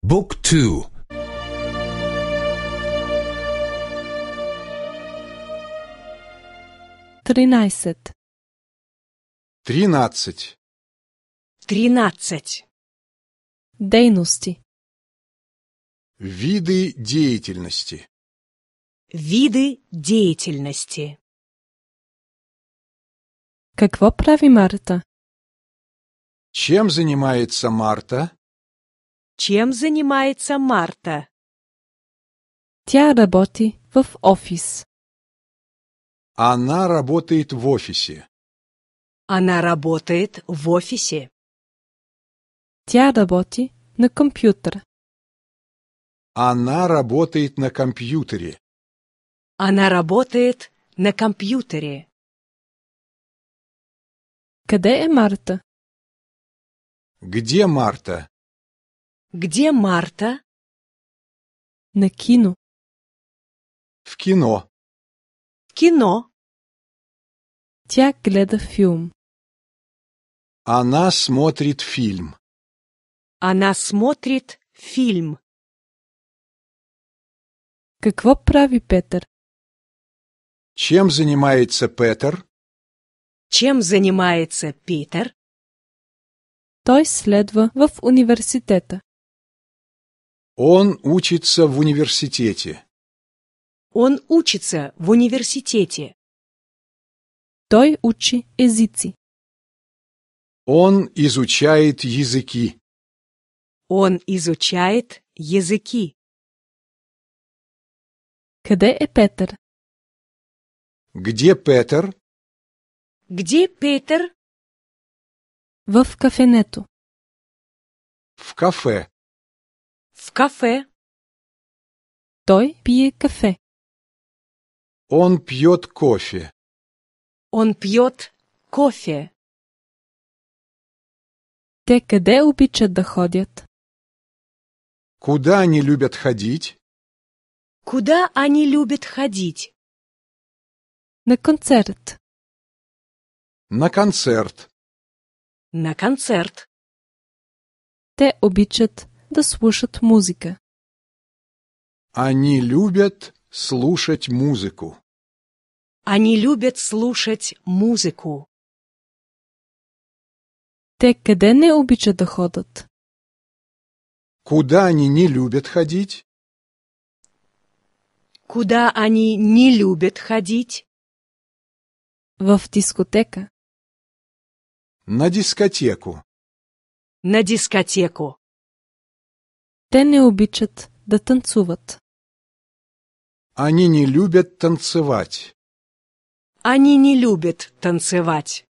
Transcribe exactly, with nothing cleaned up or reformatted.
Book two. тринайсет. Тринадцать. Тринадцать. Дейности. Виды деятельности. Виды деятельности. Какво прави Марта? Чем занимается Марта? Чем занимается Марта? Тя работи в офис. Она работает в офисе. Она работает в офисе. Тя работи на компютър. Она работает на компьютере. Она работает на компьютере. Къде е Марта? Где Марта? Где Марта? На кино. В кино. В кино. Тя гледа филм. Она смотрит фильм. Она смотрит фильм. Какво прави Петър? Чем занимается Петър? Чем занимается Питер? Той следва в университета. Он учится в университете. Он учится в университете. Той учи езици. Он изучает языки. Он изучает языки. Къде е Петър? Где Петър? Где Петър? В кафенето. В кафе. В кафе. Той пие кафе. Он пьет кофе. Он пьет кофе. Те къде обичат да ходят? Куда они любят ходить? Куда они любят ходить? На концерт. На концерт. На концерт. Те обичат да слушат музика. Они любят слушать музыку. Они любят слушать музыку. Те къде не обичат да ходят? Куда они не любят ходить? Куда они не любят ходить? В дискотека. На дискотеку. На дискотеку. Те не обичат да танцуват. Они не любят танцевать. Они не любят танцевать.